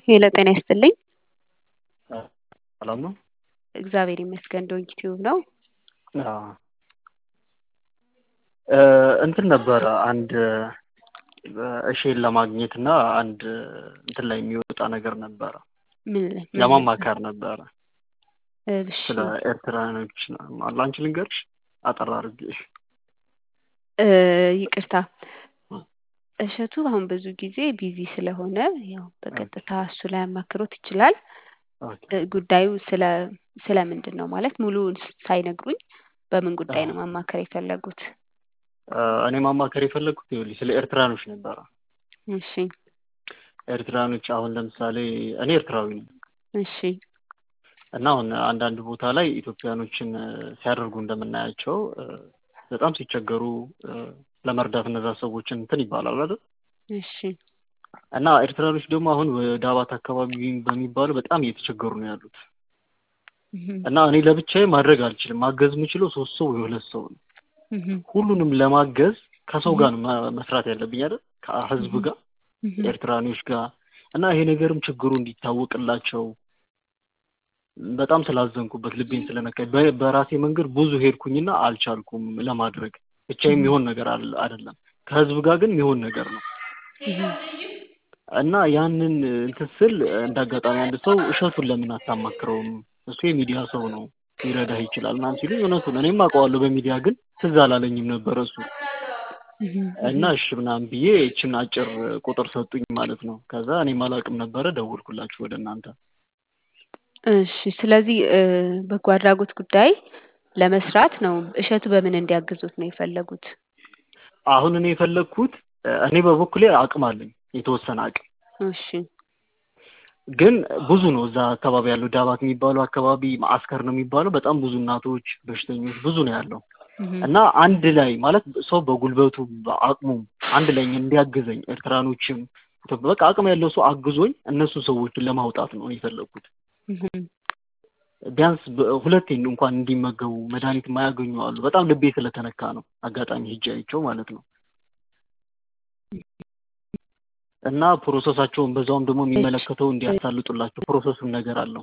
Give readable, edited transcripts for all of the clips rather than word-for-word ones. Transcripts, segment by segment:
ሄሎ ጤና ይስጥልኝ። ሰላም ነው? እግዚአብሔር ይመስገን። ዶንኪ ቲዩብ ነው። አዎ። እንትን ነበረ አንድ እሺን ለማግኘትና አንድ እንትን ላይ የሚወጣ ነገር ነበረ ምን ነበር? ለማማከር ነበረ እሺ ስለ ኤርትራኖች ላንቺ ልንገርሽ አጠር አድርጌ። ይቅርታ እሸቱ አሁን ብዙ ጊዜ ቢዚ ስለሆነ ያው በቀጥታ እሱ ላይ አማክሮት ይችላል። ኦኬ። ጉዳዩ ስለምንድን ነው ማለት ሙሉውን ሳይነግሩኝ በምን ጉዳይ ነው ማማከር የፈለጉት? እኔ ማማከር የፈለኩት ይኸውልሽ ስለ ኤርትራኖች ነበረ። እሺ ኤርትራኖች አሁን ለምሳሌ እኔ ኤርትራዊ ነኝ እሺ እና አሁን አንዳንድ ቦታ ላይ ኢትዮጵያኖችን ሲያደርጉ እንደምናያቸው በጣም ሲቸገሩ ለመርዳት እነዛ ሰዎችን እንትን ይባላል አይደል? እሺ እና ኤርትራኖች ደግሞ አሁን ዳባት አካባቢ በሚባሉ በጣም እየተቸገሩ ነው ያሉት። እና እኔ ለብቻዬ ማድረግ አልችልም። ማገዝ የምችለው 3 ሰው ወይ 2 ሰው ነው። ሁሉንም ለማገዝ ከሰው ጋር ነው መስራት ያለብኝ አይደል? ከህዝብ ጋር ኤርትራኖች ጋር እና ይሄ ነገርም ችግሩ እንዲታወቅላቸው በጣም ስላዘንኩበት ልቤን ስለነካኝ በራሴ መንገድ ብዙ ሄድኩኝና አልቻልኩም ለማድረግ። ብቻዬም የሚሆን ነገር አይደለም። ከህዝብ ጋር ግን የሚሆን ነገር ነው። እና ያንን እንትን ስል እንዳጋጣሚ አንድ ሰው እሸቱን ለምን አታማክረውም? እሱ የሚዲያ ሰው ነው ሊረዳህ ይችላል ምናምን ሲሉኝ እውነቱን እኔም አውቀዋለሁ በሚዲያ ግን ትዝ አላለኝም ነበር እሱ። እና እሺ ምናምን ብዬ እቺን አጭር ቁጥር ሰጡኝ ማለት ነው። ከዛ እኔም አላውቅም ነበረ ደወልኩላችሁ ወደ እናንተ። እሺ ስለዚህ በጎ አድራጎት ጉዳይ ለመስራት ነው እሸቱ በምን እንዲያግዙት ነው የፈለጉት? አሁን እኔ የፈለኩት እኔ በበኩሌ አቅም አለኝ የተወሰነ አቅም። እሺ ግን ብዙ ነው እዛ አካባቢ ያለው ዳባት የሚባለው አካባቢ ማስከር ነው የሚባለው በጣም ብዙ እናቶች በሽተኞች ብዙ ነው ያለው። እና አንድ ላይ ማለት ሰው በጉልበቱ በአቅሙ አንድ ላይ እንዲያግዘኝ ኤርትራኖችም በቃ አቅም ያለው ሰው አግዞኝ እነሱ ሰዎችን ለማውጣት ነው የፈለኩት። ቢያንስ ሁለቴ እንኳን እንዲመገቡ መድኃኒት የማያገኙ አሉ። በጣም ልቤ ስለተነካ ነው አጋጣሚ ሄጄ አይቼው ማለት ነው። እና ፕሮሰሳቸውን በዛውም ደግሞ የሚመለከተው እንዲያሳልጡላቸው ፕሮሰሱን ነገር አለው።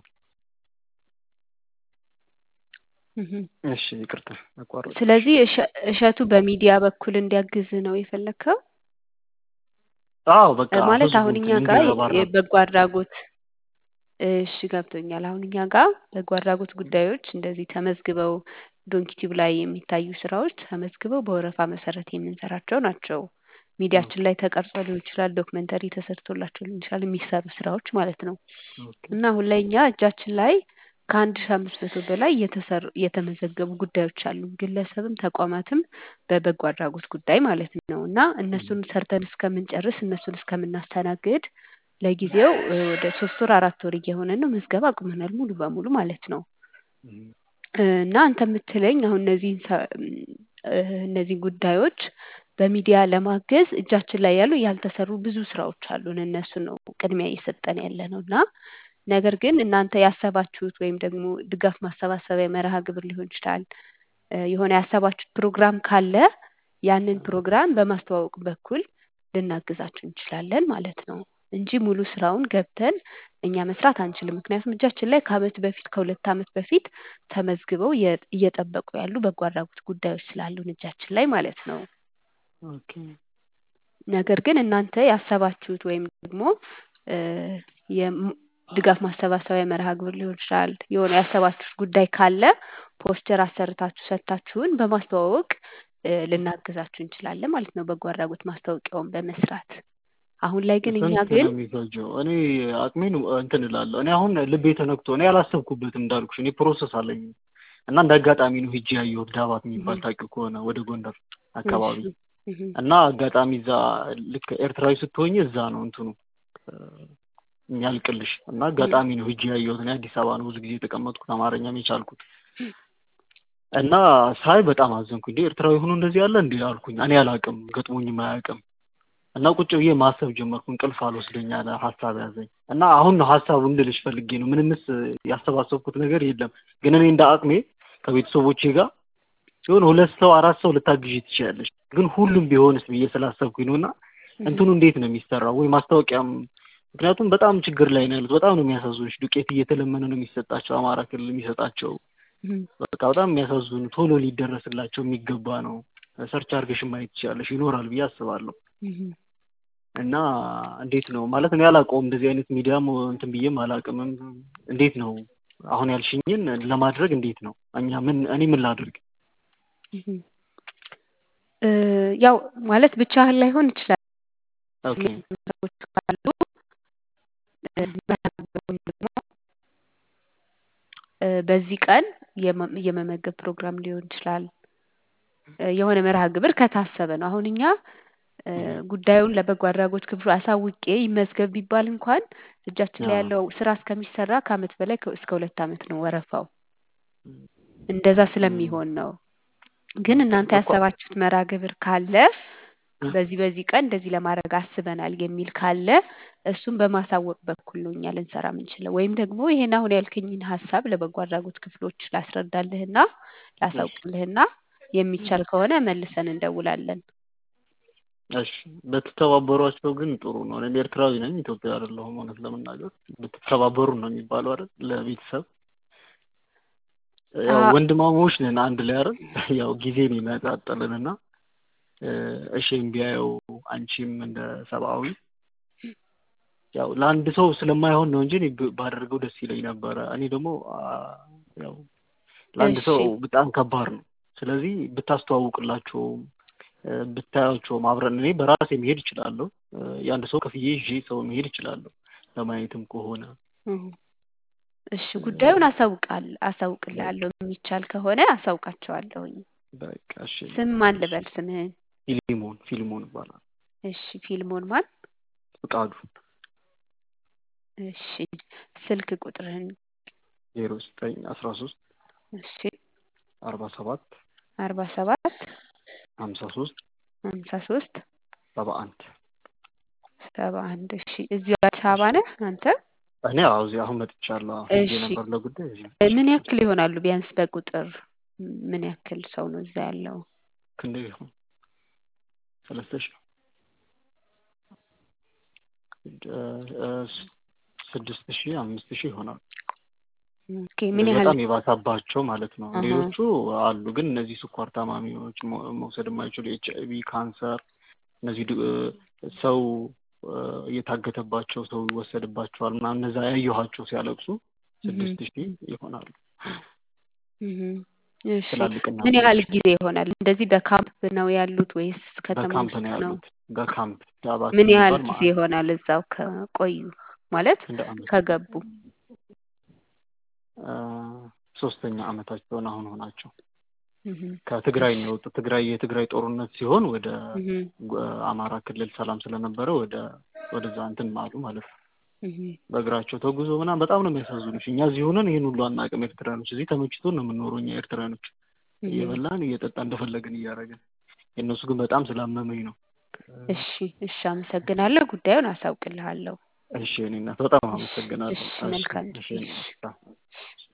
እሺ ይቅርታ አቋረጥኩ። ስለዚህ እሸቱ በሚዲያ በኩል እንዲያግዝ ነው የፈለከው? አዎ በቃ ማለት አሁን እኛ ጋር በጎ አድራጎት እሺ ገብቶኛል። አሁን እኛ ጋር በጎ አድራጎት ጉዳዮች እንደዚህ ተመዝግበው ዶንኪ ቲዩብ ላይ የሚታዩ ስራዎች ተመዝግበው በወረፋ መሰረት የምንሰራቸው ናቸው። ሚዲያችን ላይ ተቀርጾ ሊሆን ይችላል፣ ዶክመንተሪ ተሰርቶላቸው ሊሆን ይችላል የሚሰሩ ስራዎች ማለት ነው። እና አሁን ላይ እኛ እጃችን ላይ ከ1500 በላይ የተመዘገቡ ጉዳዮች አሉ። ግለሰብም ተቋማትም በበጎ አድራጎት ጉዳይ ማለት ነው። እና እነሱን ሰርተን እስከምንጨርስ እነሱን እስከምናስተናግድ ለጊዜው ወደ 3 ወር 4 ወር እየሆነ ነው ምዝገባ አቁመናል ሙሉ በሙሉ ማለት ነው። እና አንተ የምትለኝ አሁን እነዚህ ጉዳዮች በሚዲያ ለማገዝ እጃችን ላይ ያሉ ያልተሰሩ ብዙ ስራዎች አሉን። እነሱ ነው ቅድሚያ እየሰጠን ያለ ነው። እና ነገር ግን እናንተ ያሰባችሁት ወይም ደግሞ ድጋፍ ማሰባሰቢያ መርሃ ግብር ሊሆን ይችላል የሆነ ያሰባችሁት ፕሮግራም ካለ ያንን ፕሮግራም በማስተዋወቅ በኩል ልናግዛችሁ እንችላለን ማለት ነው እንጂ ሙሉ ስራውን ገብተን እኛ መስራት አንችልም። ምክንያቱም እጃችን ላይ ከአመት በፊት ከ2 አመት በፊት ተመዝግበው እየጠበቁ ያሉ በጎ አድራጎት ጉዳዮች ስላሉን እጃችን ላይ ማለት ነው። ኦኬ። ነገር ግን እናንተ ያሰባችሁት ወይም ደግሞ የድጋፍ ማሰባሰቢያ መርሃ ግብር ሊሆን ይችላል የሆነ ያሰባችሁት ጉዳይ ካለ ፖስተር አሰርታችሁ ሰጥታችሁን በማስተዋወቅ ልናግዛችሁ እንችላለን ማለት ነው። በጎ አድራጎት ማስታወቂያውን በመስራት አሁን ላይ ግን እኛ ግን እኔ አቅሜን እንትን እላለሁ። እኔ አሁን ልቤ ተነክቶ እኔ ያላሰብኩበትም እንዳልኩሽ እኔ ፕሮሰስ አለኝ እና እንዳጋጣሚ ነው ሄጄ ያየሁት ዳባት የሚባል ታውቂው ከሆነ ወደ ጎንደር አካባቢ እና አጋጣሚ እዛ ልክ ኤርትራዊ ስትሆኚ እዛ ነው እንትኑ የሚያልቅልሽ እና አጋጣሚ ነው ሄጄ ያየሁት። እኔ አዲስ አበባ ነው ብዙ ጊዜ የተቀመጥኩት አማርኛም የቻልኩት እና ሳይ በጣም አዘንኩኝ። ኤርትራዊ ሆኖ እንደዚህ ያለ እንዴ አልኩኝ። እኔ አላውቅም ገጥሞኝም አያውቅም። እና ቁጭ ብዬ ማሰብ ጀመርኩ። እንቅልፍ አልወስደኝ አለ፣ ሀሳብ ያዘኝ እና አሁን ነው ሀሳቡን እንድልሽ ፈልጌ ነው። ምንምስ ያሰባሰብኩት ነገር የለም። ግን እኔ እንደ አቅሜ ከቤተሰቦቼ ጋር ሲሆን 2 ሰው 4 ሰው ልታግዢ ትችያለሽ። ግን ሁሉም ቢሆንስ ብዬ ስላሰብኩኝ ነውና እንትኑ እንዴት ነው የሚሰራው? ወይ ማስታወቂያም ምክንያቱም በጣም ችግር ላይ ነው ያሉት። በጣም ነው የሚያሳዝኑሽ። ዱቄት እየተለመነ ነው የሚሰጣቸው አማራ ክልል የሚሰጣቸው። በቃ በጣም የሚያሳዝኑ ቶሎ ሊደረስላቸው የሚገባ ነው። ሰርች አድርገሽ ማየት ትችያለሽ፣ ይኖራል ብዬ አስባለሁ። እና እንዴት ነው ማለት እኔ አላውቀውም፣ እንደዚህ አይነት ሚዲያም እንትን ብዬም አላውቅምም። እንዴት ነው አሁን ያልሽኝን ለማድረግ እንዴት ነው እኔ ምን ላድርግ? ያው ማለት ብቻህን ላይሆን ይችላል። ኦኬ ሰዎች ካሉ በዚህ ቀን የመመገብ ፕሮግራም ሊሆን ይችላል። የሆነ መርሃ ግብር ከታሰበ ነው። አሁን እኛ ጉዳዩን ለበጎ አድራጎት ክፍሉ አሳውቄ ይመዝገብ ቢባል እንኳን እጃችን ላይ ያለው ስራ እስከሚሰራ ከአመት በላይ እስከ 2 አመት ነው ወረፋው። እንደዛ ስለሚሆን ነው። ግን እናንተ ያሰባችሁት መርሃ ግብር ካለ በዚህ ቀን እንደዚህ ለማድረግ አስበናል የሚል ካለ እሱን በማሳወቅ በኩል ነው እኛ ልንሰራ የምንችለው። ወይም ደግሞ ይሄን አሁን ያልከኝን ሀሳብ ለበጎ አድራጎት ክፍሎች ላስረዳልህና ላሳውቅልህና የሚቻል ከሆነ መልሰን እንደውላለን። እሺ በተተባበሯቸው ግን ጥሩ ነው። እኔ ኤርትራዊ ነኝ፣ ኢትዮጵያ አይደለሁም። እውነት ለመናገር በተተባበሩ ነው የሚባለው አይደል? ለቤተሰብ ያው ወንድማሞች ነን አንድ ላይ አይደል? ያው ጊዜ ነው የሚያጣጥልንና እሺ ቢያየው አንቺም እንደ ሰብአዊ ያው ለአንድ ሰው ስለማይሆን ነው እንጂ ባደርገው ደስ ይለኝ ነበረ። እኔ ደግሞ ያው ለአንድ ሰው በጣም ከባድ ነው። ስለዚህ ብታስተዋውቅላቸው ብታያቸው አብረን እኔ በራሴ መሄድ እችላለሁ። የአንድ ሰው ከፍዬ ይዤ ሰው መሄድ እችላለሁ ለማየትም ከሆነ። እሺ ጉዳዩን አሳውቅልሃለሁ። የሚቻል ከሆነ አሳውቃቸዋለሁኝ። በቃ እሺ። ስም ማን ልበል ስምህን? ፊልሞን ይባላል። እሺ ፊልሞን ማን? ፍቃዱ። እሺ ስልክ ቁጥርህን? 0913 እሺ 47 47 53 71 እሺ እዚሁ አዲስ አበባ ነህ አንተ? እኔ እዚህ አሁን መጥቻለሁ። ሄጄ ነበር ለጉዳይ እዚህ። ምን ያክል ይሆናሉ ቢያንስ በቁጥር ምን ያክል ሰው ነው እዛ ያለው? ክንዴ ይሁን 30 ነው 6000 5000 ይሆናል። ኦኬ ምን ያህል በጣም የባሰባቸው ማለት ነው። ሌሎቹ አሉ ግን እነዚህ ስኳር ታማሚዎች መውሰድ የማይችሉ ኤችአይቪ፣ ካንሰር እነዚህ ሰው እየታገተባቸው ሰው ይወሰድባቸዋል እና እነዛ ያየኋቸው ሲያለቅሱ 6000 ይሆናሉ። እሺ ምን ያህል ጊዜ ይሆናል? እንደዚህ በካምፕ ነው ያሉት ወይስ ከተማ ውስጥ ነው ያሉት? በካምፕ ምን ያህል ጊዜ ይሆናል እዛው ከቆዩ ማለት ከገቡ? 3ኛ አመታቸውን አሁን ሆናቸው። ከትግራይ ነው የወጡት። የትግራይ ጦርነት ሲሆን ወደ አማራ ክልል ሰላም ስለነበረ ወደዛ እንትን ማሉ ማለት ነው። በእግራቸው ተጉዞ ምናምን በጣም ነው የሚያሳዝኑሽ። እኛ እዚህ ሆነን ይሄን ሁሉ አናውቅም። ኤርትራኖች እዚህ ተመችቶን ነው የምንኖረው። እኛ ኤርትራኖች እየበላን እየጠጣን እንደፈለግን እያደረግን፣ የእነሱ ግን በጣም ስላመመኝ ነው። እሺ አመሰግናለሁ። ጉዳዩን አሳውቅልሃለሁ። እሺ እኔ እናት በጣም አመሰግናለሁ። እሺ መልካም። እሺ